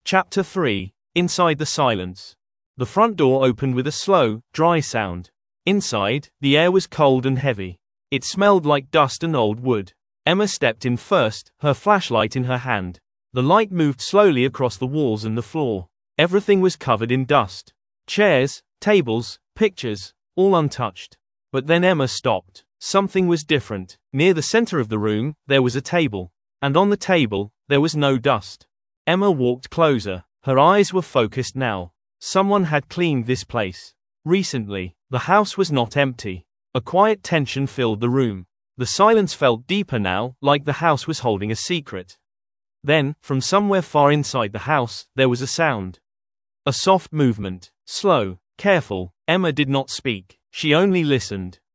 Chapter 3. Inside the silence. The front door opened with a slow, dry sound. Inside, the air was cold and heavy. It smelled like dust and old wood. Emma stepped in first, her flashlight in her hand. The light moved slowly across the walls and the floor. Everything was covered in dust. Chairs, tables, pictures, all untouched. But then Emma stopped. Something was different. Near the center of the room, there was a table. And on the table, there was no dust. Emma walked closer. Her eyes were focused now. Someone had cleaned this place. Recently, the house was not empty. A quiet tension filled the room. The silence felt deeper now, like the house was holding a secret. Then, from somewhere far inside the house, there was a sound. A soft movement. Slow, careful. Emma did not speak. She only listened.